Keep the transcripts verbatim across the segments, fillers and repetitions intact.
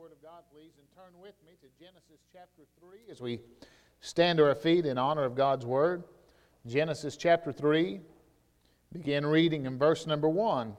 Word of God, please, and turn with me to Genesis chapter three as we stand to our feet in honor of God's Word. Genesis chapter three, begin reading in verse number one.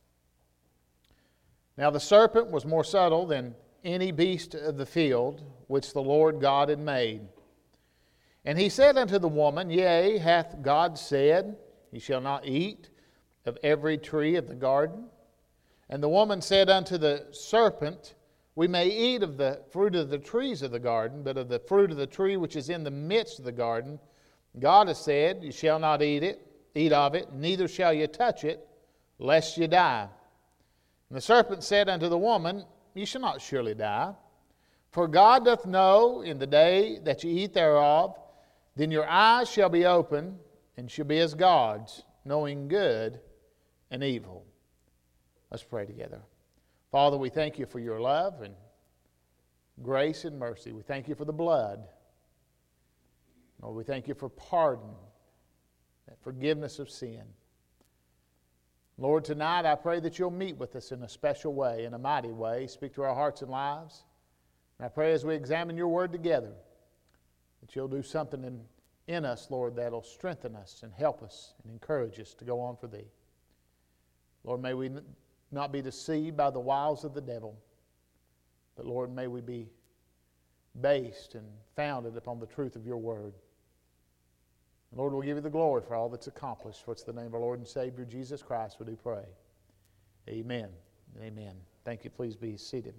Now the serpent was more subtle than any beast of the field which the Lord God had made. And he said unto the woman, Yea, hath God said, Ye shall not eat of every tree of the garden? And the woman said unto the serpent, We may eat of the fruit of the trees of the garden, but of the fruit of the tree which is in the midst of the garden, God has said, You shall not eat it, eat of it, neither shall you touch it, lest you die. And the serpent said unto the woman, Ye shall not surely die. For God doth know in the day that ye eat thereof, then your eyes shall be open, and shall be as gods, knowing good and evil. Let's pray together. Father, we thank you for your love and grace and mercy. We thank you for the blood. Lord, we thank you for pardon, that forgiveness of sin. Lord, tonight I pray that you'll meet with us in a special way, in a mighty way. Speak to our hearts and lives. And I pray as we examine your word together, that you'll do something in, in us, Lord, that'll strengthen us and help us and encourage us to go on for thee. Lord, may we not be deceived by the wiles of the devil, but Lord, may we be based and founded upon the truth of your word. Lord, we'll give you the glory for all that's accomplished. What's the name of our Lord and Savior, Jesus Christ, we do pray. Amen. Amen. Thank you. Please be seated.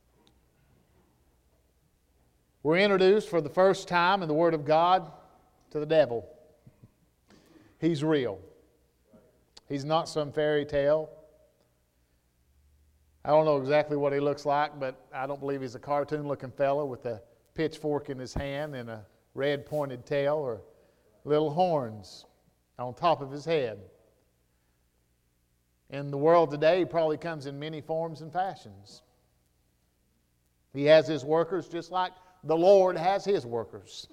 We're introduced for the first time in the Word of God to the devil. He's real. He's not some fairy tale. I don't know exactly what he looks like, but I don't believe he's a cartoon-looking fellow with a pitchfork in his hand and a red pointed tail or little horns on top of his head. In the world today, he probably comes in many forms and fashions. He has his workers just like the Lord has his workers.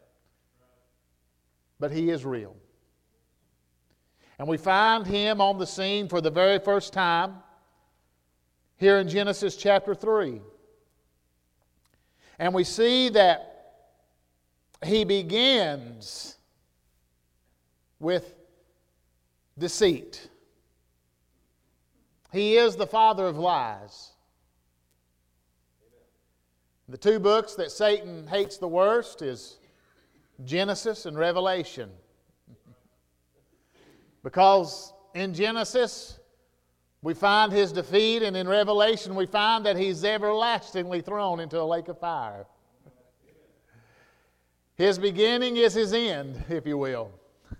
But he is real. And we find him on the scene for the very first time here in Genesis chapter three. And we see that he begins with deceit. He is the father of lies. The two books that Satan hates the worst is Genesis and Revelation. Because in Genesis we find his defeat, and in Revelation we find that he's everlastingly thrown into a lake of fire. His beginning is his end, if you will.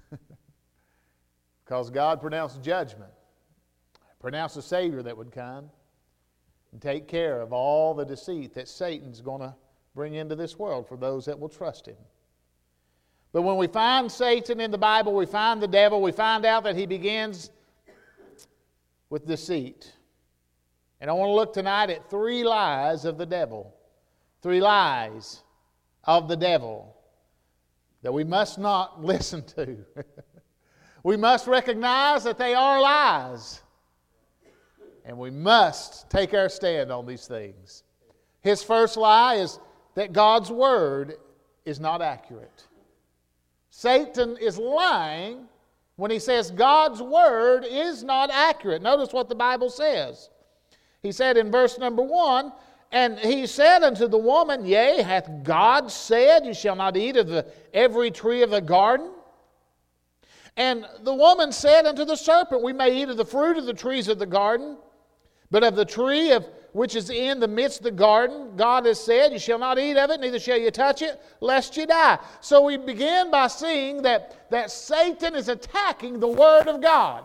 Because God pronounced judgment, pronounced a Savior that would come and take care of all the deceit that Satan's going to bring into this world for those that will trust him. But when we find Satan in the Bible, we find the devil, we find out that he begins with deceit. And I want to look tonight at three lies of the devil. Three lies of the devil that we must not listen to. We must recognize that they are lies. And we must take our stand on these things. His first lie is that God's Word is not accurate. Satan is lying when he says God's Word is not accurate. Notice what the Bible says. He said in verse number one, And he said unto the woman, Yea, hath God said, You shall not eat of the, every tree of the garden? And the woman said unto the serpent, We may eat of the fruit of the trees of the garden, but of the tree of which is in the midst of the garden, God has said, You shall not eat of it, neither shall you touch it, lest you die. So we begin by seeing that, that Satan is attacking the Word of God.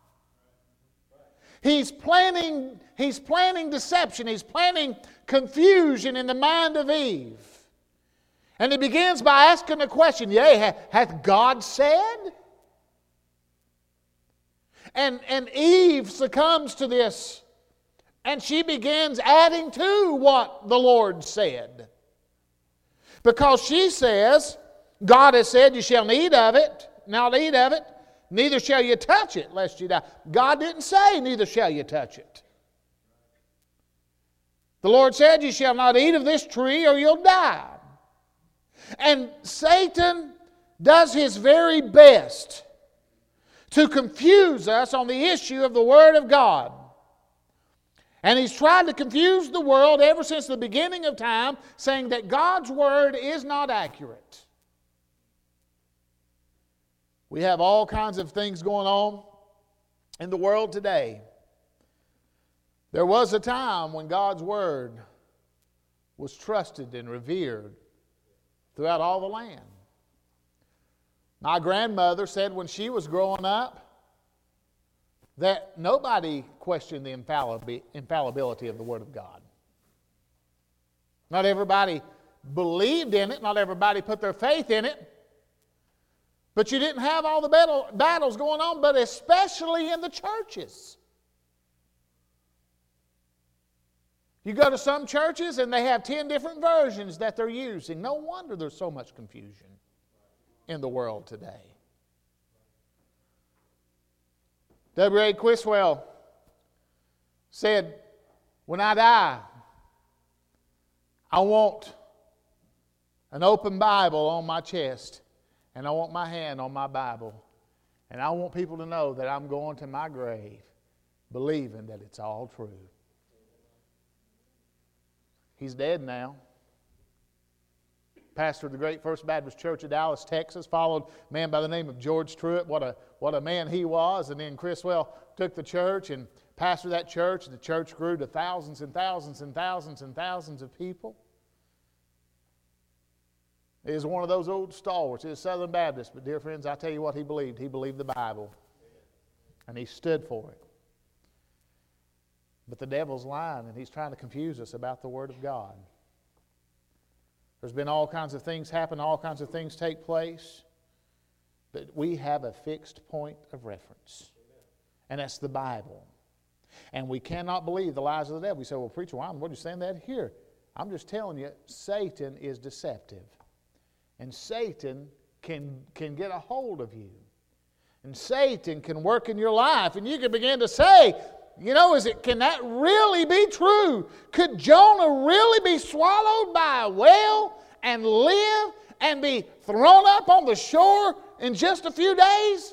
He's planning, he's planning deception. He's planning confusion in the mind of Eve. And he begins by asking the question, Yea, hath God said? And, and Eve succumbs to this. And she begins adding to what the Lord said. Because she says, God has said, You shall not eat of it, not eat of it, neither shall you touch it, lest you die. God didn't say, Neither shall you touch it. The Lord said, you shall not eat of this tree or you'll die. And Satan does his very best to confuse us on the issue of the Word of God. And he's tried to confuse the world ever since the beginning of time, saying that God's Word is not accurate. We have all kinds of things going on in the world today. There was a time when God's Word was trusted and revered throughout all the land. My grandmother said when she was growing up that nobody questioned the infallibility of the Word of God. Not everybody believed in it. Not everybody put their faith in it. But you didn't have all the battle, battles going on, but especially in the churches. You go to some churches and they have ten different versions that they're using. No wonder there's so much confusion in the world today. W A Quiswell said, when I die, I want an open Bible on my chest, and I want my hand on my Bible, and I want people to know that I'm going to my grave believing that it's all true. He's dead now. Pastor of the great First Baptist Church of Dallas, Texas, followed a man by the name of George Truett. What a, what a man he was. And then Criswell took the church and pastored that church. And the church grew to thousands and thousands and thousands and thousands of people. He was one of those old stalwarts. He was Southern Baptist. But dear friends, I tell you what he believed. He believed the Bible. And he stood for it. But the devil's lying, and he's trying to confuse us about the Word of God. There's been all kinds of things happen, all kinds of things take place, but we have a fixed point of reference, and that's the Bible. And we cannot believe the lies of the devil. We say, well, preacher, why what are you saying that here? I'm just telling you, Satan is deceptive, and Satan can, can get a hold of you, and Satan can work in your life, and you can begin to say, you know, is it? Can that really be true? Could Jonah really be swallowed by a whale and live and be thrown up on the shore in just a few days?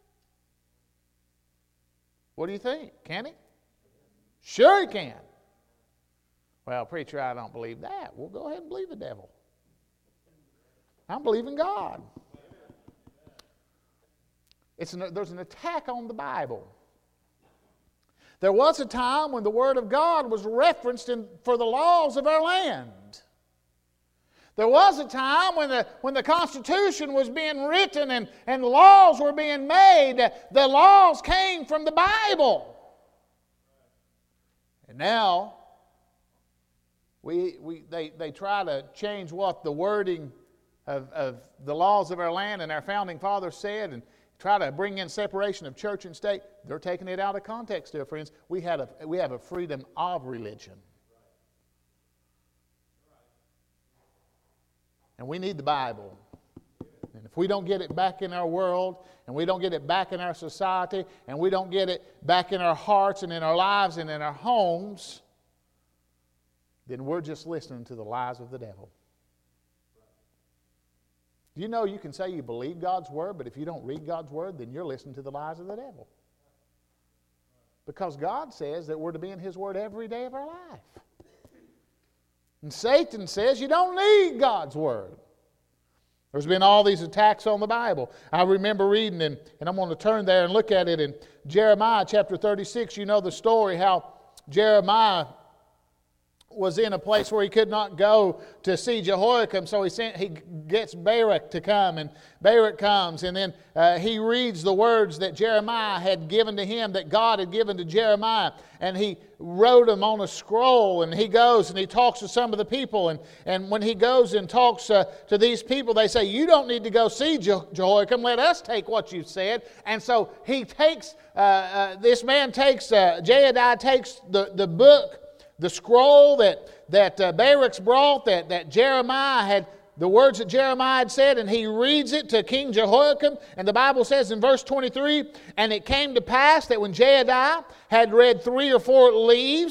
What do you think? Can he? Sure he can. Well, preacher, I don't believe that. Well, go ahead and believe the devil. I'm believing God. It's an, there's an attack on the Bible. There was a time when the Word of God was referenced in, for the laws of our land. There was a time when the, when the Constitution was being written and, and laws were being made. The laws came from the Bible. And now, we, we, they, they try to change what the wording of, of the laws of our land and our founding fathers said and try to bring in separation of church and state. They're taking it out of context, dear friends. We, had a, we have a freedom of religion. And we need the Bible. And if we don't get it back in our world, and we don't get it back in our society, and we don't get it back in our hearts and in our lives and in our homes, then we're just listening to the lies of the devil. Do you know you can say you believe God's Word, but if you don't read God's Word, then you're listening to the lies of the devil. Because God says that we're to be in His Word every day of our life. And Satan says you don't need God's Word. There's been all these attacks on the Bible. I remember reading, and, and I'm going to turn there and look at it in Jeremiah chapter thirty-six. You know the story how Jeremiah was in a place where he could not go to see Jehoiakim, so he sent, he gets Baruch to come, and Baruch comes, and then uh, he reads the words that Jeremiah had given to him, that God had given to Jeremiah, and he wrote them on a scroll, and he goes and he talks to some of the people, and, and when he goes and talks uh, to these people, they say, you don't need to go see Je- Jehoiakim, let us take what you said. And so he takes, uh, uh, this man takes, uh, Jehadiah takes the, the book, the scroll that, that uh, Baruch brought, that, that Jeremiah had, the words that Jeremiah had said, and he reads it to King Jehoiakim. And the Bible says in verse twenty-three, and it came to pass that when Jehadiah had read three or four leaves,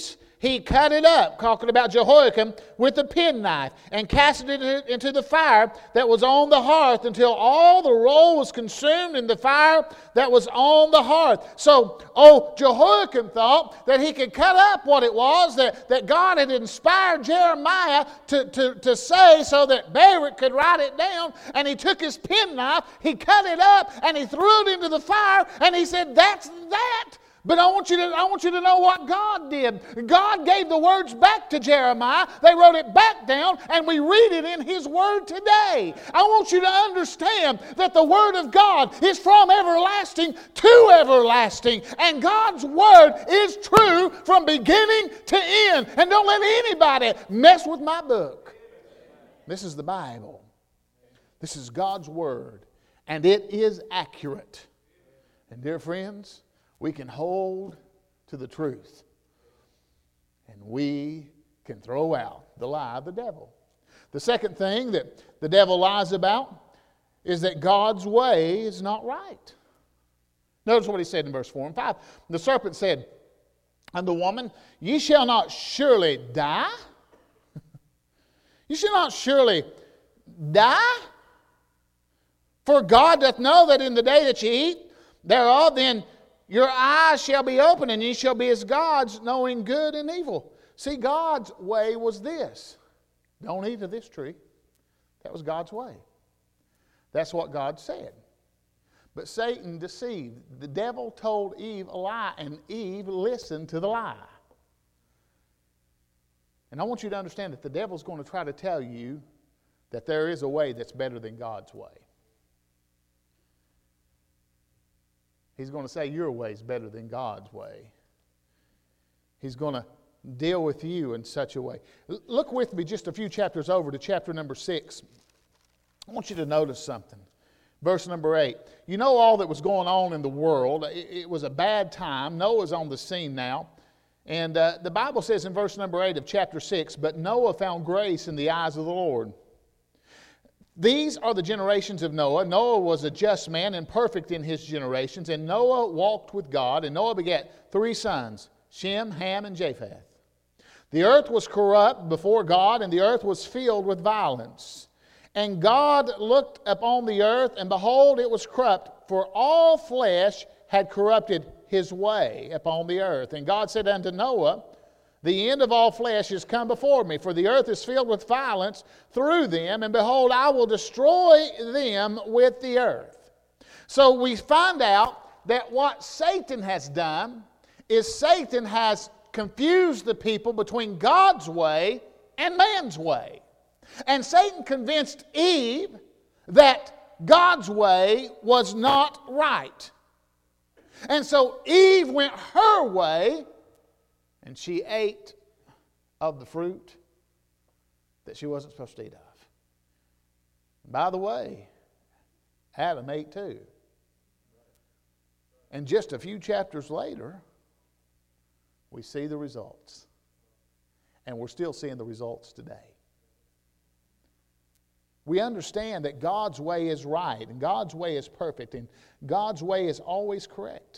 he cut it up, talking about Jehoiakim, with a penknife, and cast it into the fire that was on the hearth until all the roll was consumed in the fire that was on the hearth. So, oh, Jehoiakim thought that he could cut up what it was that, that God had inspired Jeremiah to, to, to say so that Baruch could write it down. And he took his penknife, he cut it up, and he threw it into the fire, and he said, "That's that." But I want you to, I want you to know what God did. God gave the words back to Jeremiah. They wrote it back down, and we read it in His Word today. I want you to understand that the Word of God is from everlasting to everlasting. And God's Word is true from beginning to end. And don't let anybody mess with my book. This is the Bible. This is God's Word. And it is accurate. And dear friends, we can hold to the truth, and we can throw out the lie of the devil. The second thing that the devil lies about is that God's way is not right. Notice what he said in verse four and five. The serpent said unto the woman, "Ye shall not surely die." "You shall not surely die. For God doth know that in the day that ye eat thereof, then your eyes shall be open, and ye shall be as gods, knowing good and evil." See, God's way was this. Don't eat of this tree. That was God's way. That's what God said. But Satan deceived. The devil told Eve a lie, and Eve listened to the lie. And I want you to understand that the devil's going to try to tell you that there is a way that's better than God's way. He's going to say your way is better than God's way. He's going to deal with you in such a way. Look with me just a few chapters over to chapter number six. I want you to notice something. Verse number eight. You know all that was going on in the world. It, it was a bad time. Noah's on the scene now. And uh, the Bible says in verse number eight of chapter six, "But Noah found grace in the eyes of the Lord." These are the generations of Noah. Noah was a just man and perfect in his generations. And Noah walked with God. And Noah begat three sons, Shem, Ham, and Japheth. The earth was corrupt before God, and the earth was filled with violence. And God looked upon the earth, and behold, it was corrupt, for all flesh had corrupted his way upon the earth. And God said unto Noah, "The end of all flesh is come before me, for the earth is filled with violence through them, and behold, I will destroy them with the earth." So we find out that what Satan has done is Satan has confused the people between God's way and man's way. And Satan convinced Eve that God's way was not right. And so Eve went her way, and she ate of the fruit that she wasn't supposed to eat of. And by the way, Adam ate too. And just a few chapters later, we see the results. And we're still seeing the results today. We understand that God's way is right, and God's way is perfect, and God's way is always correct.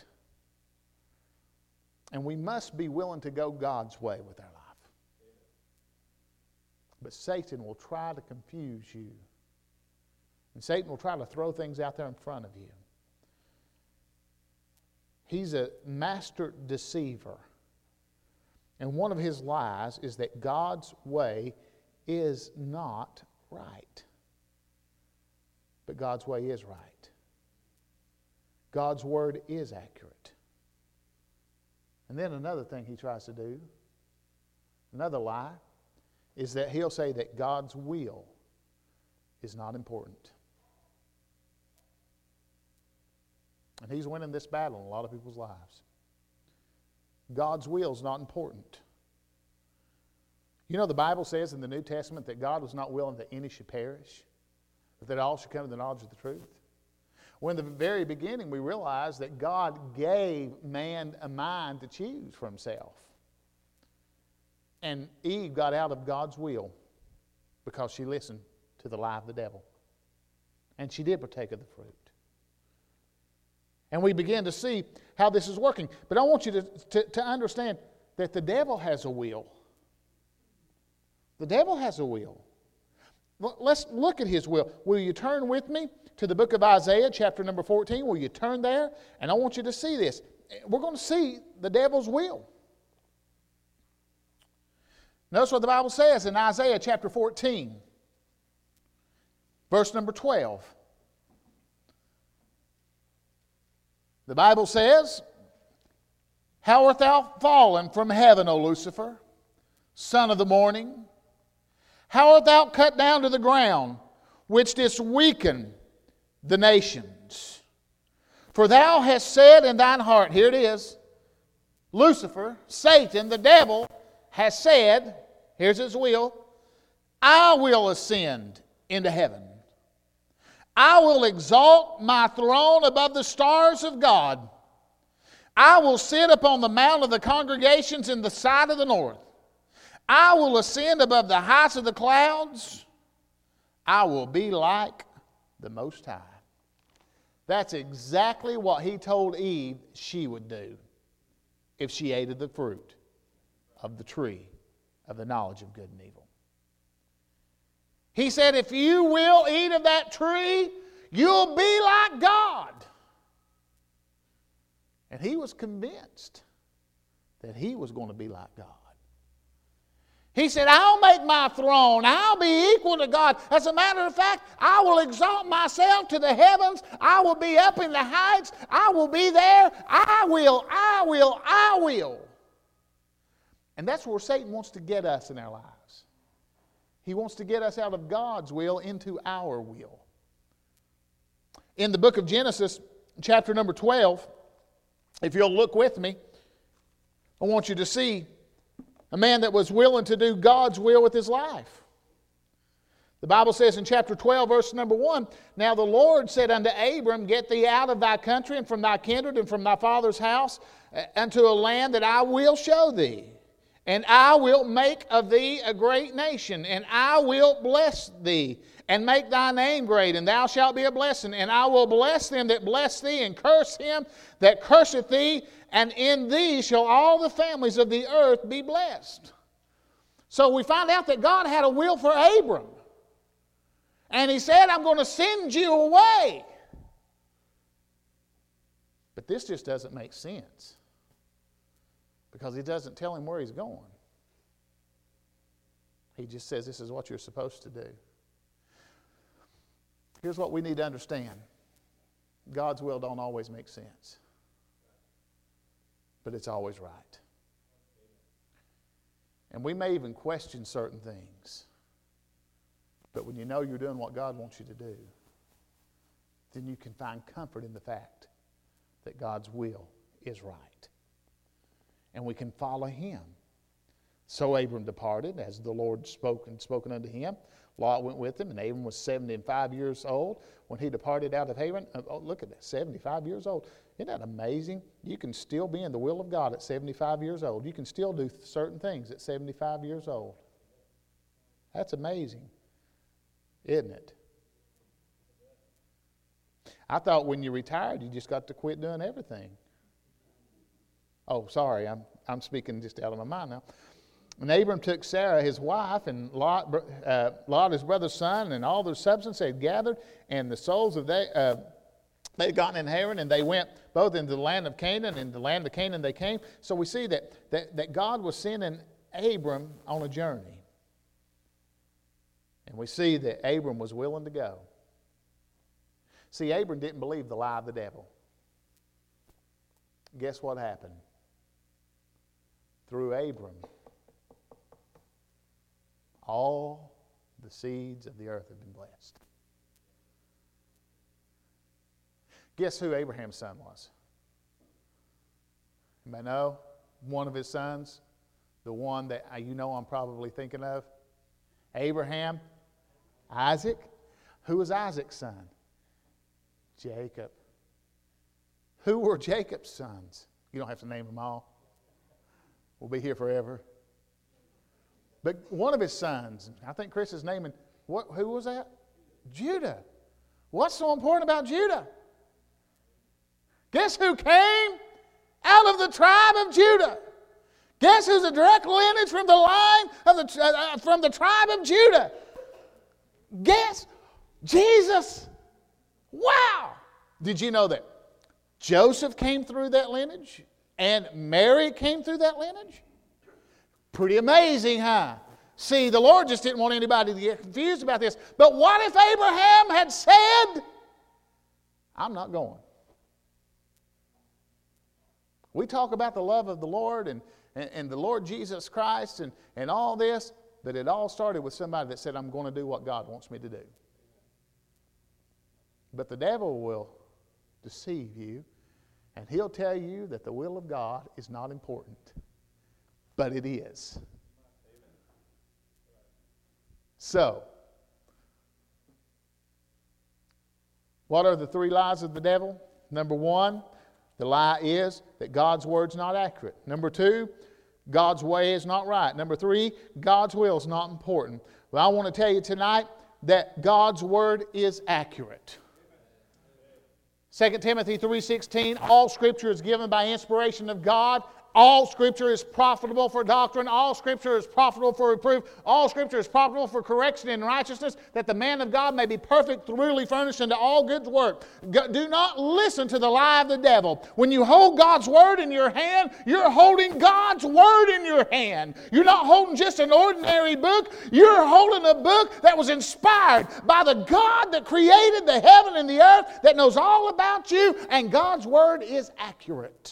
And we must be willing to go God's way with our life. But Satan will try to confuse you. And Satan will try to throw things out there in front of you. He's a master deceiver. And one of his lies is that God's way is not right. But God's way is right. God's word is accurate. And then another thing he tries to do, another lie, is that he'll say that God's will is not important. And he's winning this battle in a lot of people's lives. God's will is not important. You know, the Bible says in the New Testament that God was not willing that any should perish, but that all should come to the knowledge of the truth. Well, in the very beginning, we realized that God gave man a mind to choose for himself. And Eve got out of God's will because she listened to the lie of the devil. And she did partake of the fruit. And we begin to see how this is working. But I want you to, to, to understand, that the devil has a will. The devil has a will. Let's look at his will. Will you turn with me to the book of Isaiah, chapter number fourteen? Will you turn there? And I want you to see this. We're going to see the devil's will. Notice what the Bible says in Isaiah chapter fourteen, verse number twelve. The Bible says, "How art thou fallen from heaven, O Lucifer, son of the morning? How art thou cut down to the ground, which didst weaken the nations? For thou hast said in thine heart," here it is, Lucifer, Satan, the devil, has said, here's his will, "I will ascend into heaven. I will exalt my throne above the stars of God. I will sit upon the mount of the congregations in the side of the north. I will ascend above the heights of the clouds. I will be like the Most High." That's exactly what he told Eve she would do if she ate of the fruit of the tree of the knowledge of good and evil. He said, if you will eat of that tree, you'll be like God. And he was convinced that he was going to be like God. He said, I'll make my throne. I'll be equal to God. As a matter of fact, I will exalt myself to the heavens. I will be up in the heights. I will be there. I will, I will, I will. And that's where Satan wants to get us in our lives. He wants to get us out of God's will into our will. In the book of Genesis, chapter number twelve, if you'll look with me, I want you to see a man that was willing to do God's will with his life. The Bible says in chapter twelve, verse number one, "Now the Lord said unto Abram, Get thee out of thy country and from thy kindred and from thy father's house unto a land that I will show thee. And I will make of thee a great nation, and I will bless thee, and make thy name great, and thou shalt be a blessing. And I will bless them that bless thee, and curse him that curseth thee, and in thee shall all the families of the earth be blessed." So we find out that God had a will for Abram. And he said, I'm going to send you away. But this just doesn't make sense, because he doesn't tell him where he's going. He just says, this is what you're supposed to do. Here's what we need to understand. God's will don't always make sense, but it's always right. And we may even question certain things, but when you know you're doing what God wants you to do, then you can find comfort in the fact that God's will is right. And we can follow him. So Abram departed, as the Lord spoke and spoken unto him. Lot went with him, and Abram was seventy-five years old when he departed out of Haran. Oh, look at that, seventy-five years old. Isn't that amazing? You can still be in the will of God at seventy-five years old. You can still do certain things at seventy-five years old. That's amazing, isn't it? I thought when you retired, you just got to quit doing everything. Oh, sorry, I'm I'm speaking just out of my mind now. And Abram took Sarah, his wife, and Lot, uh, Lot his brother's son, and all their substance they had gathered, and the souls of they uh, they had gotten in Haran, and they went both into the land of Canaan, and the land of Canaan they came. So we see that that, that God was sending Abram on a journey. And we see that Abram was willing to go. See, Abram didn't believe the lie of the devil. Guess what happened? Through Abram, all the seeds of the earth have been blessed. Guess who Abraham's son was? Anybody know? One of his sons, the one that you know I'm probably thinking of. Abraham, Isaac. Who was Isaac's son? Jacob. Who were Jacob's sons? You don't have to name them all. We'll be here forever. But one of his sons, I think Chris is naming, what, who was that? Judah. What's so important about Judah? Guess who came out of the tribe of Judah? Guess who's a direct lineage from the line of the uh, from the tribe of Judah? Guess Jesus. Wow! Did you know that Joseph came through that lineage and Mary came through that lineage? Pretty amazing, huh? See, the Lord just didn't want anybody to get confused about this. But what if Abraham had said, I'm not going? We talk about the love of the Lord and, and, and the Lord Jesus Christ and, and all this, but it all started with somebody that said, I'm going to do what God wants me to do. But the devil will deceive you, and he'll tell you that the will of God is not important. But it is. So, what are the three lies of the devil? Number one, the lie is that God's word's not accurate. Number two, God's way is not right. Number three, God's will is not important. Well, I want to tell you tonight that God's word is accurate. Second Timothy three sixteen, all Scripture is given by inspiration of God. All Scripture is profitable for doctrine. All Scripture is profitable for reproof. All Scripture is profitable for correction in righteousness, that the man of God may be perfect, thoroughly furnished unto all good work. Do not listen to the lie of the devil. When you hold God's Word in your hand, you're holding God's Word in your hand. You're not holding just an ordinary book. You're holding a book that was inspired by the God that created the heaven and the earth, that knows all about you, and God's Word is accurate.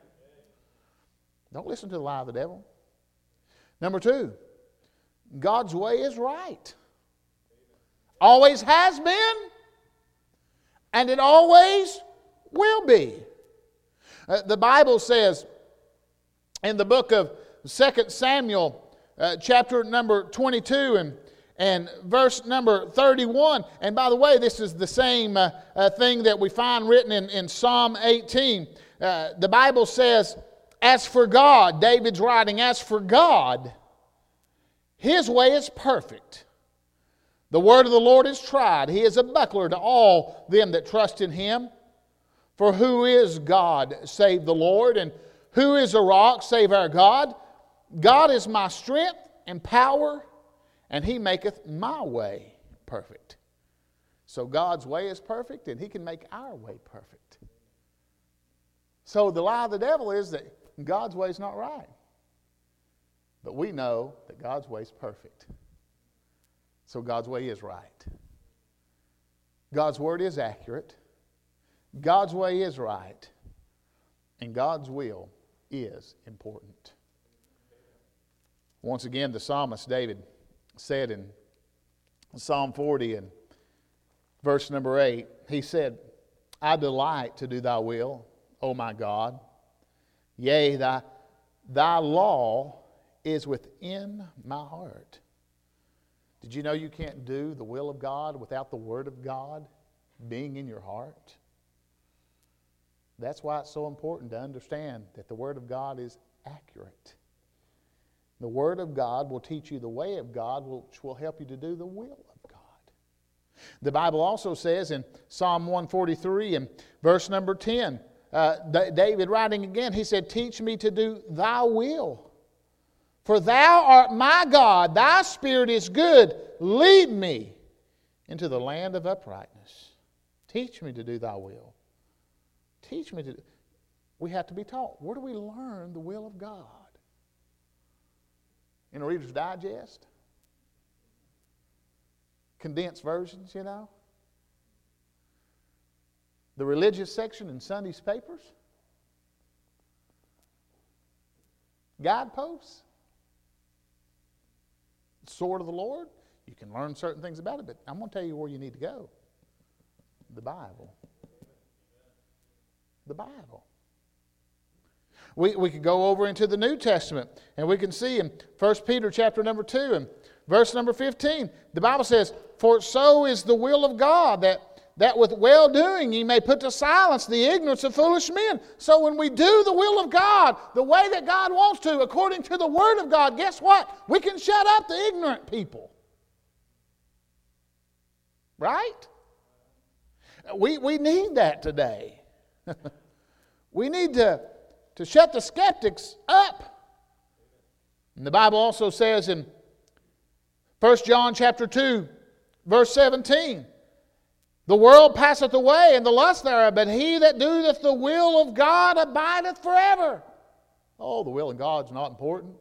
Don't listen to the lie of the devil. Number two, God's way is right. Always has been, and it always will be. Uh, the Bible says in the book of Second Samuel, uh, chapter number twenty-two and, and verse number thirty-one. And by the way, this is the same uh, uh, thing that we find written in, in Psalm eighteen. Uh, the Bible says, as for God, David's writing, as for God, His way is perfect. The word of the Lord is tried. He is a buckler to all them that trust in Him. For who is God save the Lord? And who is a rock save our God? God is my strength and power, and He maketh my way perfect. So God's way is perfect, and He can make our way perfect. So the lie of the devil is that God's way is not right. But we know that God's way is perfect. So God's way is right. God's word is accurate. God's way is right. And God's will is important. Once again, the psalmist David said in Psalm forty and verse number eight, he said, I delight to do thy will, O my God. Yea, thy, thy law is within my heart. Did you know you can't do the will of God without the Word of God being in your heart? That's why it's so important to understand that the Word of God is accurate. The Word of God will teach you the way of God, which will help you to do the will of God. The Bible also says in Psalm one forty-three and verse number ten, Uh, David writing again, he said, teach me to do thy will. For thou art my God, thy spirit is good. Lead me into the land of uprightness. Teach me to do thy will. Teach me to. We have to be taught. Where do we learn the will of God? In a Reader's Digest? Condensed versions, you know? The religious section in Sunday's papers? Guideposts? Sword of the Lord? You can learn certain things about it, but I'm going to tell you where you need to go. The Bible. The Bible. We, we could go over into the New Testament, and we can see in First Peter chapter number two and verse number fifteen, the Bible says, for so is the will of God, that that with well-doing ye may put to silence the ignorance of foolish men. So when we do the will of God, the way that God wants to, according to the Word of God, guess what? We can shut up the ignorant people. Right? We, we need that today. We need to, to shut the skeptics up. And the Bible also says in First John chapter two, verse seventeen, the world passeth away, and the lust thereof, but he that doeth the will of God abideth forever. Oh, the will of God's not important.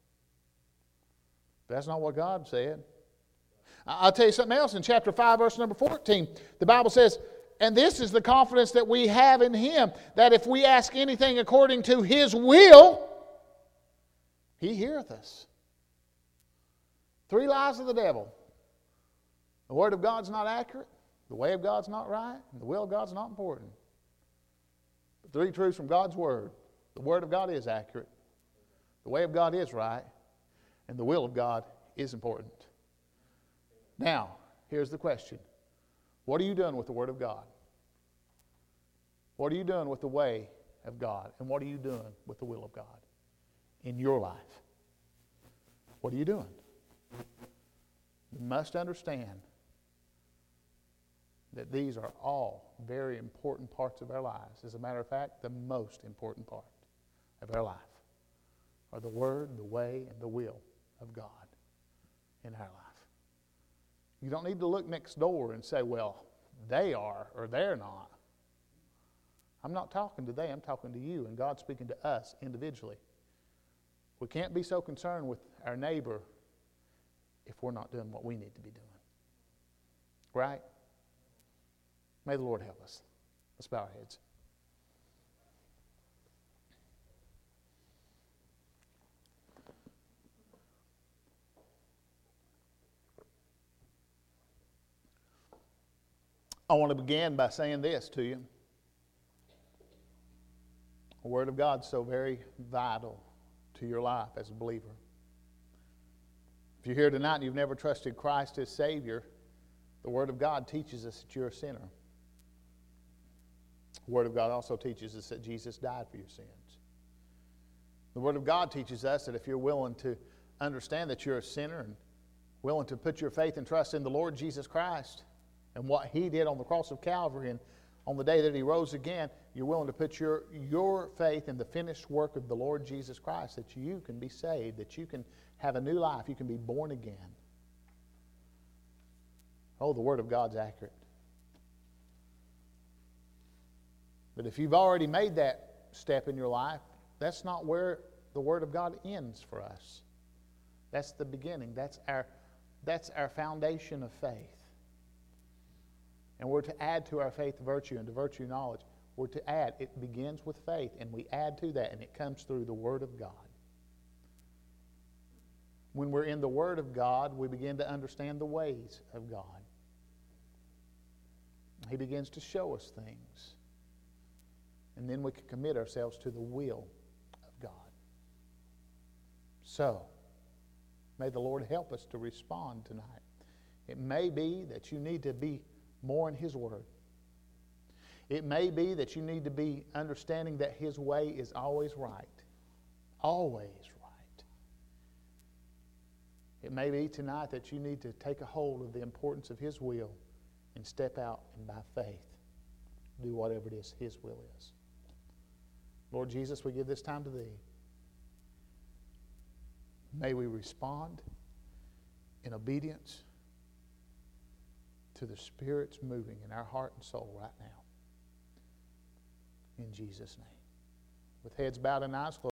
That's not what God said. I'll tell you something else. In chapter five, verse number fourteen, the Bible says, and this is the confidence that we have in Him, that if we ask anything according to His will, He heareth us. Three lies of the devil. The Word of God's not accurate, the way of God's not right, and the will of God's not important. The three truths from God's Word. The Word of God is accurate, the way of God is right, and the will of God is important. Now, here's the question. What are you doing with the Word of God? What are you doing with the way of God? And what are you doing with the will of God in your life? What are you doing? You must understand that these are all very important parts of our lives. As a matter of fact, the most important part of our life are the Word, the way, and the will of God in our life. You don't need to look next door and say, well, they are or they're not. I'm not talking to them, I'm talking to you, and God's speaking to us individually. We can't be so concerned with our neighbor if we're not doing what we need to be doing. Right? May the Lord help us. Let's bow our heads. I want to begin by saying this to you. The Word of God is so very vital to your life as a believer. If you're here tonight and you've never trusted Christ as Savior, the Word of God teaches us that you're a sinner. The Word of God also teaches us that Jesus died for your sins. The Word of God teaches us that if you're willing to understand that you're a sinner and willing to put your faith and trust in the Lord Jesus Christ and what He did on the cross of Calvary and on the day that He rose again, you're willing to put your, your faith in the finished work of the Lord Jesus Christ, that you can be saved, that you can have a new life, you can be born again. Oh, the Word of God's accurate. But if you've already made that step in your life, that's not where the Word of God ends for us. That's the beginning. That's our, that's our foundation of faith. And we're to add to our faith virtue, and to virtue knowledge. We're to add. It begins with faith, and we add to that, and it comes through the Word of God. When we're in the Word of God, we begin to understand the ways of God. He begins to show us things. And then we can commit ourselves to the will of God. So, may the Lord help us to respond tonight. It may be that you need to be more in His Word. It may be that you need to be understanding that His way is always right. Always right. It may be tonight that you need to take a hold of the importance of His will and step out and by faith do whatever it is His will is. Lord Jesus, we give this time to Thee. May we respond in obedience to the Spirit's moving in our heart and soul right now. In Jesus' name. With heads bowed and eyes closed.